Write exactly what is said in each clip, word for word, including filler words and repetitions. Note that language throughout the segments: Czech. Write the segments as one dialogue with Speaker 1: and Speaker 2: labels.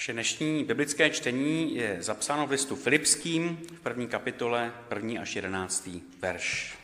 Speaker 1: Naše dnešní biblické čtení je zapsáno v listu Filipským v první kapitole, první až jedenáctý verš.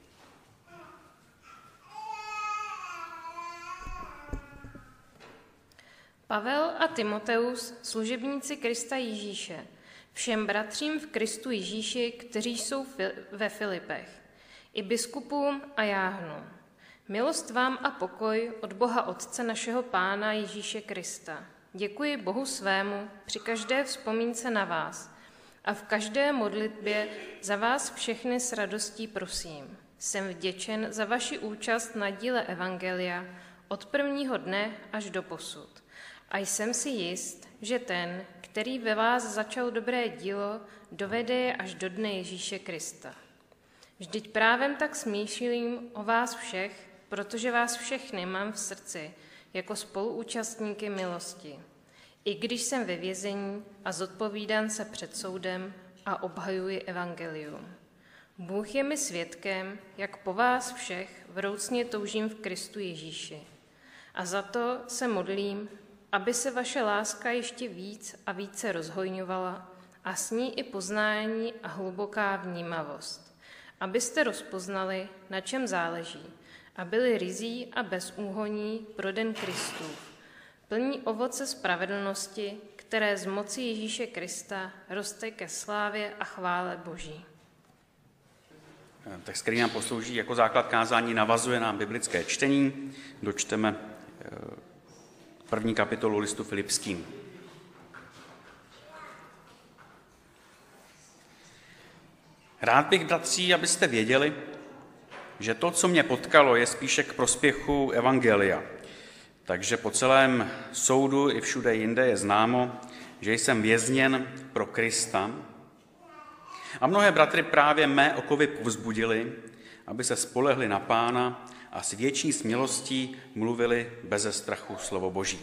Speaker 2: Pavel a Timoteus, služebníci Krista Ježíše, všem bratřím v Kristu Ježíši, kteří jsou ve Filipech, i biskupům a jáhnům. Milost vám a pokoj od Boha Otce našeho Pána Ježíše Krista. Děkuji Bohu svému při každé vzpomínce na vás a v každé modlitbě za vás všechny s radostí prosím. Jsem vděčen za vaši účast na díle Evangelia od prvního dne až do posud. A jsem si jist, že ten, který ve vás začal dobré dílo, dovede je až do dne Ježíše Krista. Vždyť právem tak smýšlím o vás všech, protože vás všechny mám v srdci jako spoluúčastníky milosti. I když jsem ve vězení a zodpovídám se před soudem a obhajuji evangelium. Bůh je mi svědkem, jak po vás všech vroucně toužím v Kristu Ježíši. A za to se modlím, aby se vaše láska ještě víc a více rozhojňovala a s ní i poznání a hluboká vnímavost. Abyste rozpoznali, na čem záleží, a byli ryzí a bezúhonní pro den Kristův, plní ovoce spravedlnosti, které z moci Ježíše Krista roste ke slávě a chvále Boží.
Speaker 1: Text, který nám poslouží jako základ kázání, navazuje na biblické čtení. Dočteme první kapitolu listu Filipským. Rád bych, bratří, abyste věděli, že to, co mě potkalo, je spíše k prospěchu evangelia. Takže po celém soudu i všude jinde je známo, že jsem vězněn pro Krista. A mnohé bratry právě mé okovy povzbudili, aby se spolehli na Pána a s větší smělostí mluvili beze strachu slovo Boží.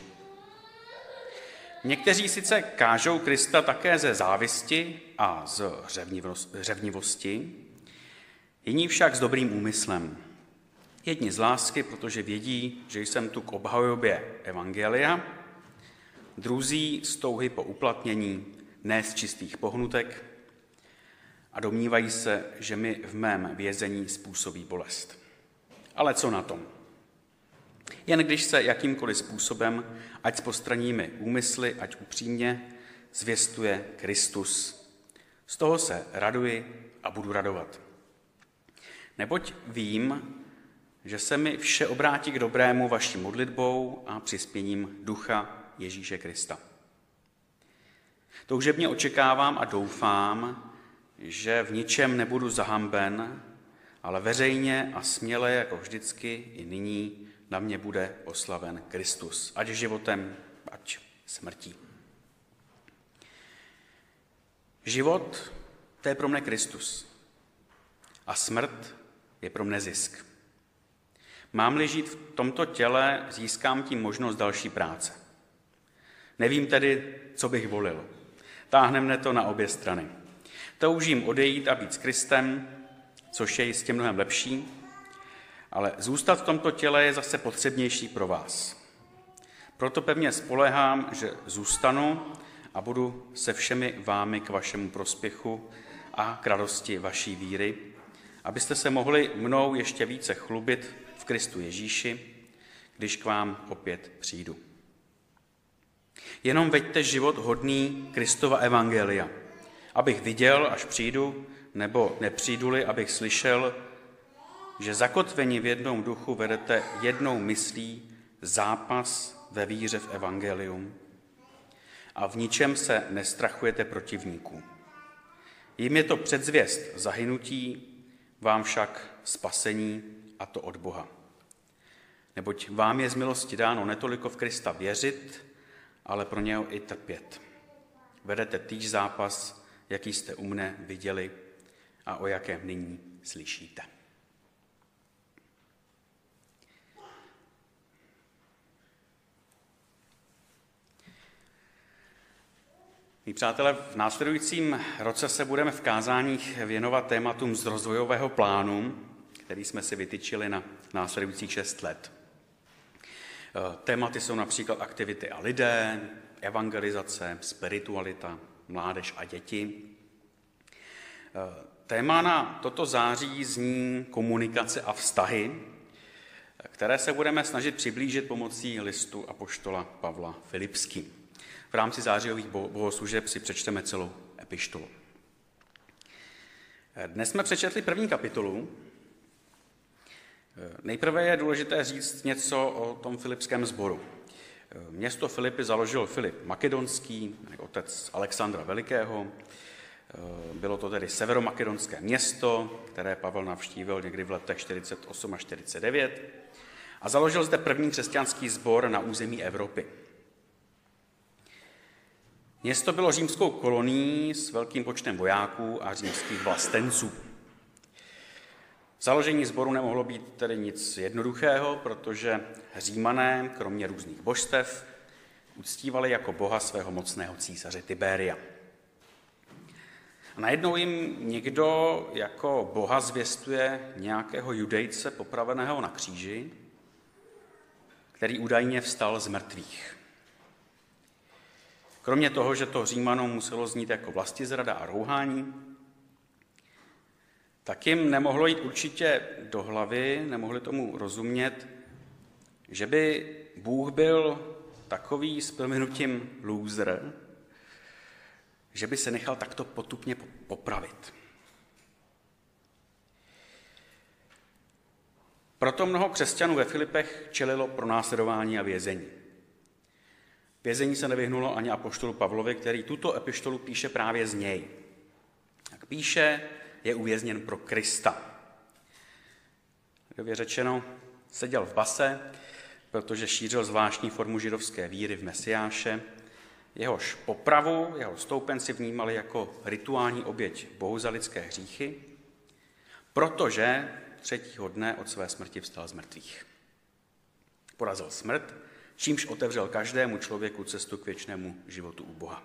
Speaker 1: Někteří sice kážou Krista také ze závisti a z řevnivosti, jiní však s dobrým úmyslem. Jedni z lásky, protože vědí, že jsem tu k obhajobě evangelia, druzí z touhy po uplatnění, ne z čistých pohnutek, a domnívají se, že mi v mém vězení způsobí bolest. Ale co na tom? Jen když se jakýmkoliv způsobem, ať s postranními úmysly, ať upřímně, zvěstuje Kristus. Z toho se raduji a budu radovat. Neboť vím, že se mi vše obrátí k dobrému vaší modlitbou a přispěním ducha Ježíše Krista. Toužebně očekávám a doufám, že v ničem nebudu zahamben, ale veřejně a směle, jako vždycky i nyní, na mě bude oslaven Kristus, ať životem, ať smrtí. Život, to je pro mne Kristus. A smrt je pro mne zisk. Mám-li žít v tomto těle, získám tím možnost další práce. Nevím tedy, co bych volil. Táhne mne to na obě strany. Toužím odejít a být s Kristem, což je jistě mnohem lepší, ale zůstat v tomto těle je zase potřebnější pro vás. Proto pevně spoléhám, že zůstanu a budu se všemi vámi k vašemu prospěchu a k radosti vaší víry, abyste se mohli mnou ještě více chlubit v Kristu Ježíši, když k vám opět přijdu. Jenom veďte život hodný Kristova evangelia, abych viděl, až přijdu, nebo nepřijdu-li, abych slyšel, že zakotveni v jednom duchu vedete jednou myslí zápas ve víře v evangelium a v ničem se nestrachujete protivníků. Jim je to předzvěst zahynutí, vám však spasení, a to od Boha. Neboť vám je z milosti dáno netoliko v Krista věřit, ale pro něho i trpět. Vedete týž zápas, jaký jste u mne viděli a o jakém nyní slyšíte. Milí přátelé, v následujícím roce se budeme v kázáních věnovat tématům z rozvojového plánu, který jsme si vytyčili na následujících šest let. Tématy jsou například aktivity a lidé, evangelizace, spiritualita, mládež a děti. Téma na toto září zní komunikace a vztahy, které se budeme snažit přiblížit pomocí listu apoštola Pavla Filipským. V rámci zářijových bohoslužeb si přečteme celou epištolu. Dnes jsme přečetli první kapitolu. Nejprve je důležité říct něco o tom filipském sboru. Město Filipy založil Filip Makedonský, otec Alexandra Velikého. Bylo to tedy severomakedonské město, které Pavel navštívil někdy v letech čtyřicet osm až čtyřicet devět a založil zde první křesťanský sbor na území Evropy. Město bylo římskou kolonií s velkým počtem vojáků a římských vlastenců. Založení sboru nemohlo být tedy nic jednoduchého, protože Římané, kromě různých božstev, uctívali jako boha svého mocného císaře Tiberia. A najednou jim někdo jako boha zvěstuje nějakého judejce popraveného na kříži, který údajně vstal z mrtvých. Kromě toho, že to Římanům muselo znít jako vlastizrada a rouhání, tak jim nemohlo jít určitě do hlavy, nemohli tomu rozumět, že by Bůh byl takový s prominutím lůzr, že by se nechal takto potupně popravit. Proto mnoho křesťanů ve Filipech čelilo pronásledování a vězení. Vězení se nevyhnulo ani apoštolu Pavlovi, který tuto epištolu píše právě z něj. Jak píše, je uvězněn pro Krista. Lidově řečeno, seděl v base, protože šířil zvláštní formu židovské víry v Mesiáše. Jehož popravu, jeho stoupenci vnímali jako rituální oběť Bohu za lidské hříchy, protože třetího dne od své smrti vstal z mrtvých. Porazil smrt, čímž otevřel každému člověku cestu k věčnému životu u Boha.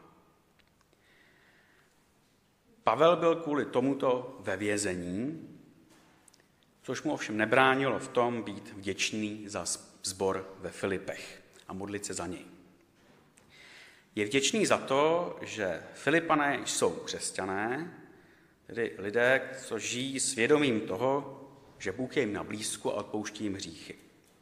Speaker 1: Pavel byl kvůli tomuto ve vězení, což mu ovšem nebránilo v tom být vděčný za sbor ve Filipech a modlit se za něj. Je vděčný za to, že Filipané jsou křesťané, tedy lidé, co žijí svědomím toho, že Bůh je jim na blízku a odpouští jim hříchy.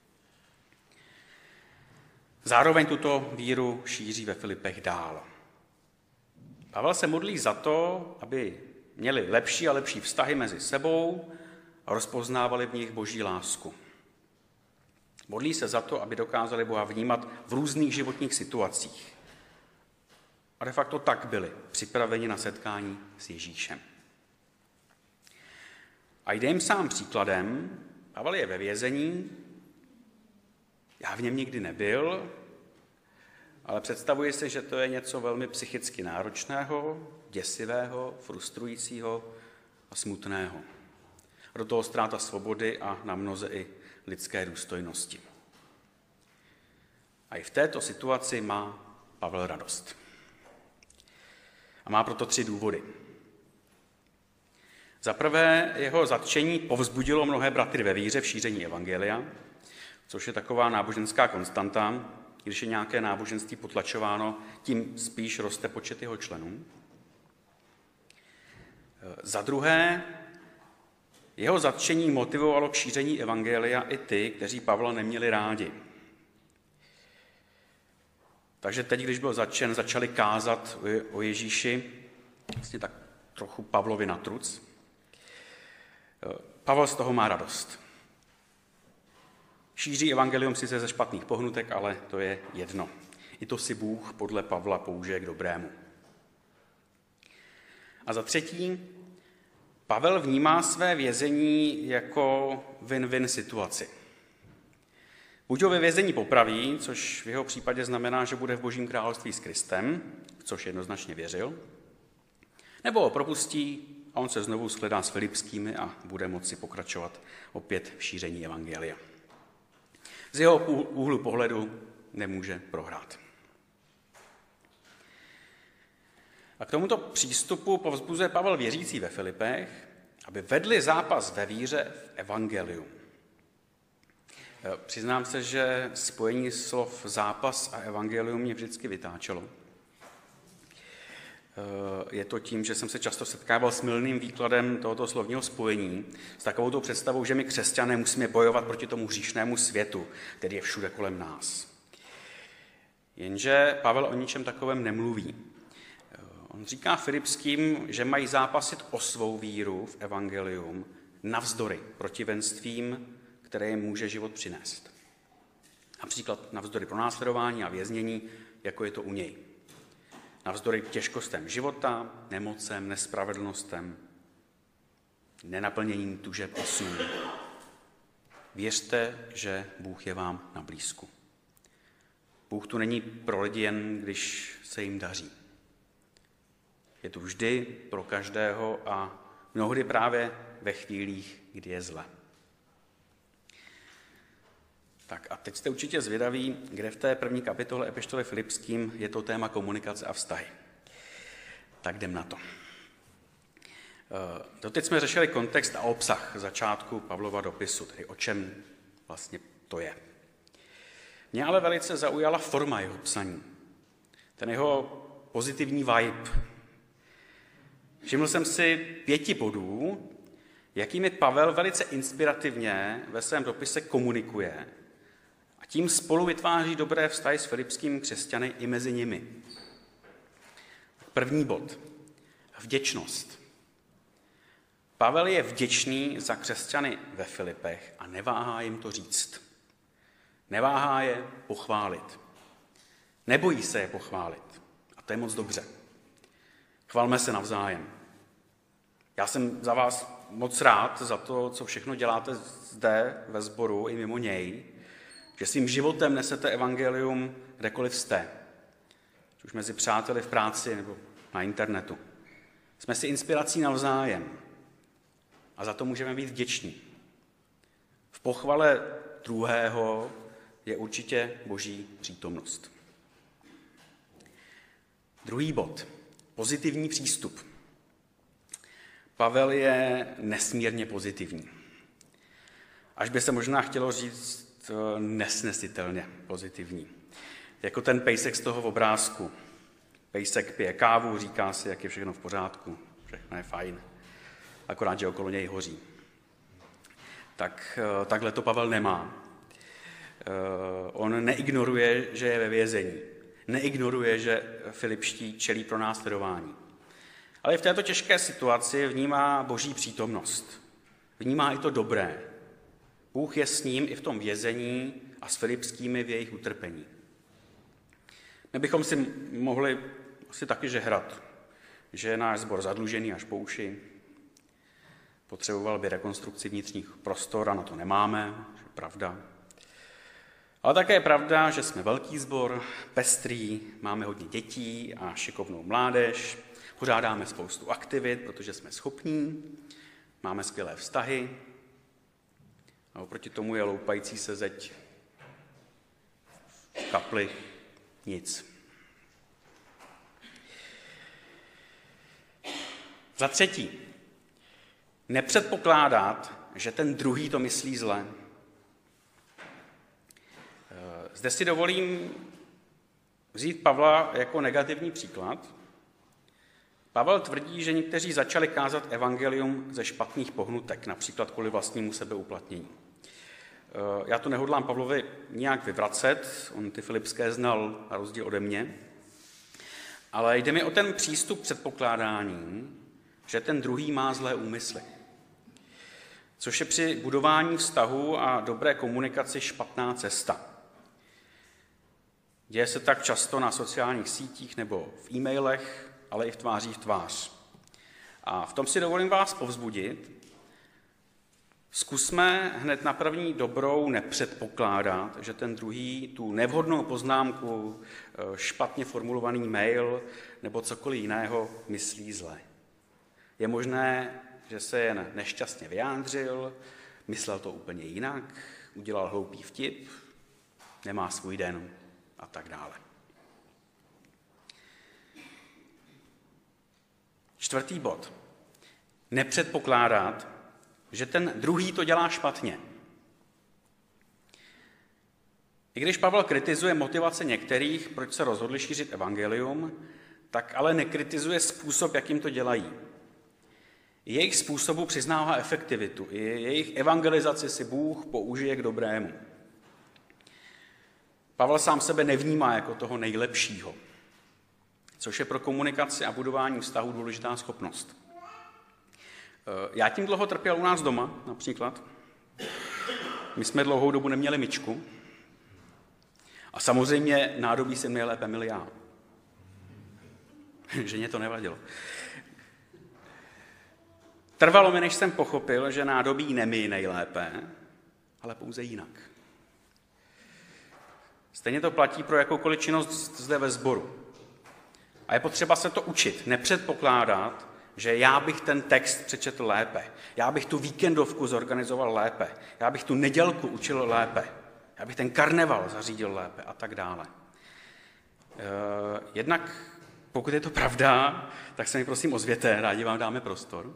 Speaker 1: Zároveň tuto víru šíří ve Filipech dál. Pavel se modlí za to, aby měli lepší a lepší vztahy mezi sebou a rozpoznávali v nich Boží lásku. Modlí se za to, aby dokázali Boha vnímat v různých životních situacích. A de facto tak byli připraveni na setkání s Ježíšem. A jde jim sám příkladem. Pavel je ve vězení, já v něm nikdy nebyl, ale představuji si, že to je něco velmi psychicky náročného, děsivého, frustrujícího a smutného. Do toho ztráta svobody a na mnoze i lidské důstojnosti. A i v této situaci má Pavel radost. A má proto tři důvody. Za prvé, jeho zatčení povzbudilo mnohé bratry ve víře v šíření evangelia, což je taková náboženská konstanta. Když je nějaké náboženství potlačováno, tím spíš roste počet jeho členů. Za druhé, jeho zatčení motivovalo k šíření evangelia i ty, kteří Pavla neměli rádi. Takže teď, když byl zatčen, začali kázat o Ježíši, vlastně tak trochu Pavlovi na truc. Pavel z toho má radost. Šíří evangelium sice ze špatných pohnutek, ale to je jedno. I to si Bůh podle Pavla použije k dobrému. A za třetí, Pavel vnímá své vězení jako win-win situaci. Buď ho ve vězení popraví, což v jeho případě znamená, že bude v Božím království s Kristem, což jednoznačně věřil, nebo ho propustí a on se znovu shledá s Filipskými a bude moci pokračovat opět v šíření evangelia. Z jeho úhlu pohledu nemůže prohrát. A k tomuto přístupu povzbuzuje Pavel věřící ve Filipech, aby vedli zápas ve víře v evangeliu. Přiznám se, že spojení slov zápas a evangelium mě vždycky vytáčelo. Je to tím, že jsem se často setkával s mylným výkladem tohoto slovního spojení, s takovou tou představou, že my křesťané musíme bojovat proti tomu hříšnému světu, který je všude kolem nás. Jenže Pavel o ničem takovém nemluví. On říká Filipským, že mají zápasit o svou víru v evangelium navzdory protivenstvím, které jim může život přinést. Například navzdory pronásledování a věznění, jako je to u něj. Navzdory těžkostem života, nemocem, nespravedlnostem, nenaplněním tužeb a snů. Věřte, že Bůh je vám na blízku. Bůh tu není pro lidi jen, když se jim daří. Je tu vždy pro každého a mnohdy právě ve chvílích, kdy je zle. Tak a teď jste určitě zvědaví, kde v té první kapitole epištoly Filipským je to téma komunikace a vztahy. Tak jdem na to. Doteď jsme řešili kontext a obsah začátku Pavlova dopisu, tedy o čem vlastně to je. Mě ale velice zaujala forma jeho psaní, ten jeho pozitivní vibe. Všiml jsem si pěti bodů, jakými Pavel velice inspirativně ve svém dopise komunikuje a tím spolu vytváří dobré vztahy s filipskými křesťany i mezi nimi. První bod. Vděčnost. Pavel je vděčný za křesťany ve Filipech a neváhá jim to říct. Neváhá je pochválit. Nebojí se je pochválit. A to je moc dobře. Chvalme se navzájem. Já jsem za vás moc rád za to, co všechno děláte zde ve sboru i mimo něj, že svým životem nesete evangelium kdekoliv jste. Už mezi přáteli v práci nebo na internetu. Jsme si inspirací navzájem a za to můžeme být vděční. V pochvale druhého je určitě Boží přítomnost. Druhý bod. Pozitivní přístup. Pavel je nesmírně pozitivní. Až by se možná chtělo říct nesnesitelně pozitivní. Jako ten pejsek z toho obrázku. Pejsek pije kávu, říká si, jak je všechno v pořádku, všechno je fajn, akorát, že okolo něj hoří. Tak takhle to Pavel nemá. On neignoruje, že je ve vězení. Neignoruje, že filipští čelí pronásledování. Ale v této těžké situaci vnímá Boží přítomnost. Vnímá i to dobré. Bůh je s ním i v tom vězení a s filipskými v jejich utrpení. My bychom si mohli asi taky žehrat, že je náš sbor zadlužený až po uši, potřeboval by rekonstrukci vnitřních prostor a na to nemáme, že pravda. Ale také je pravda, že jsme velký sbor, pestrý, máme hodně dětí a šikovnou mládež, pořádáme spoustu aktivit, protože jsme schopní, máme skvělé vztahy a oproti tomu je loupající se zeď v kapli nic. Za třetí, nepředpokládat, že ten druhý to myslí zle. Zde si dovolím vzít Pavla jako negativní příklad. Pavel tvrdí, že někteří začali kázat evangelium ze špatných pohnutek, například kvůli vlastnímu sebeuplatnění. Já to nehodlám Pavlovi nijak vyvracet, on ty filipské znal na rozdíl ode mě, ale jde mi o ten přístup předpokládání, že ten druhý má zlé úmysly. Což je při budování vztahu a dobré komunikaci špatná cesta. Děje se tak často na sociálních sítích nebo v e-mailech, ale i v tváří v tvář. A v tom si dovolím vás povzbudit. Zkusme hned na první dobrou nepředpokládat, že ten druhý tu nevhodnou poznámku, špatně formulovaný mail nebo cokoliv jiného myslí zle. Je možné, že se jen nešťastně vyjádřil, myslel to úplně jinak, udělal hloupý vtip, nemá svůj den a tak dále. Čtvrtý bod. Nepředpokládat, že ten druhý to dělá špatně. I když Pavel kritizuje motivace některých, proč se rozhodli šířit evangelium, tak ale nekritizuje způsob, jakým to dělají. I jejich způsobu přiznává efektivitu, i jejich evangelizaci si Bůh použije k dobrému. Pavel sám sebe nevnímá jako toho nejlepšího, což je pro komunikaci a budování vztahu důležitá schopnost. Já tím dlouho trpěl u nás doma, například. My jsme dlouhou dobu neměli myčku. A samozřejmě nádobí jsem nejlépe měl já. Ženě to nevadilo. Trvalo mi, než jsem pochopil, že nádobí nemyjí nejlépe, ale pouze jinak. Stejně to platí pro jakoukoliv činnost zde ve sboru. A je potřeba se to učit, nepředpokládat, že já bych ten text přečetl lépe, já bych tu víkendovku zorganizoval lépe, já bych tu nedělku učil lépe, já bych ten karneval zařídil lépe a tak dále. Jednak, pokud je to pravda, tak se mi prosím ozvěte, rádi vám dáme prostor.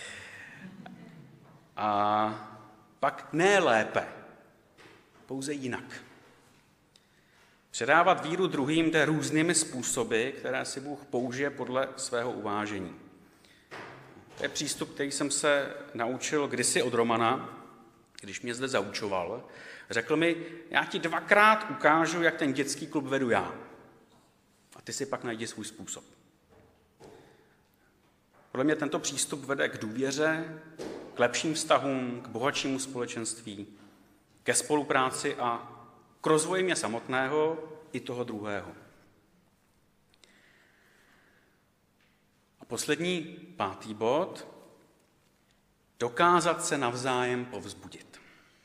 Speaker 1: A pak ne lépe, pouze jinak. Předávat víru druhým jde různými způsoby, které si Bůh použije podle svého uvážení. To je přístup, který jsem se naučil kdysi od Romana, když mě zde zaučoval. Řekl mi, já ti dvakrát ukážu, jak ten dětský klub vedu já. A ty si pak najdi svůj způsob. Podle mě tento přístup vede k důvěře, k lepším vztahům, k bohatšímu společenství, ke spolupráci a k rozvoji mě samotného i toho druhého. A poslední, pátý bod, dokázat se navzájem povzbudit.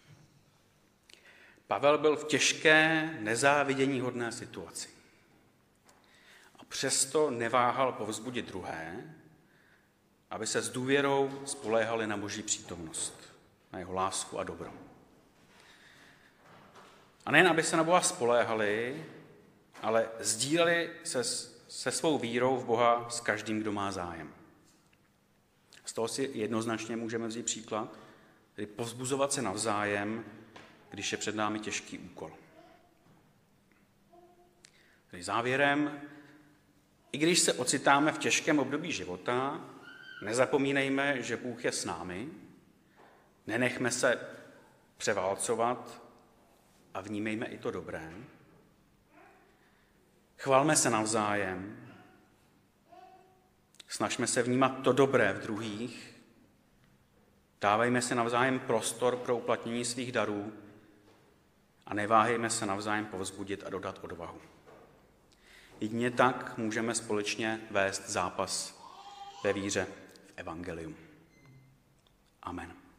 Speaker 1: Pavel byl v těžké, nezáviděníhodné situaci. A přesto neváhal povzbudit druhé, aby se s důvěrou spoléhali na Boží přítomnost, na jeho lásku a dobro. A nejen, aby se na Boha spoléhali, ale sdíleli se, se svou vírou v Boha s každým, kdo má zájem. Z toho si jednoznačně můžeme vzít příklad, tedy povzbuzovat se navzájem, když je před námi těžký úkol. Tedy závěrem, i když se ocitáme v těžkém období života, nezapomínejme, že Bůh je s námi, nenechme se převálcovat a vnímejme i to dobré. Chvalme se navzájem, snažme se vnímat to dobré v druhých, dávejme se navzájem prostor pro uplatnění svých darů a neváhejme se navzájem povzbudit a dodat odvahu. Jedině tak můžeme společně vést zápas ve víře v evangelium. Amen.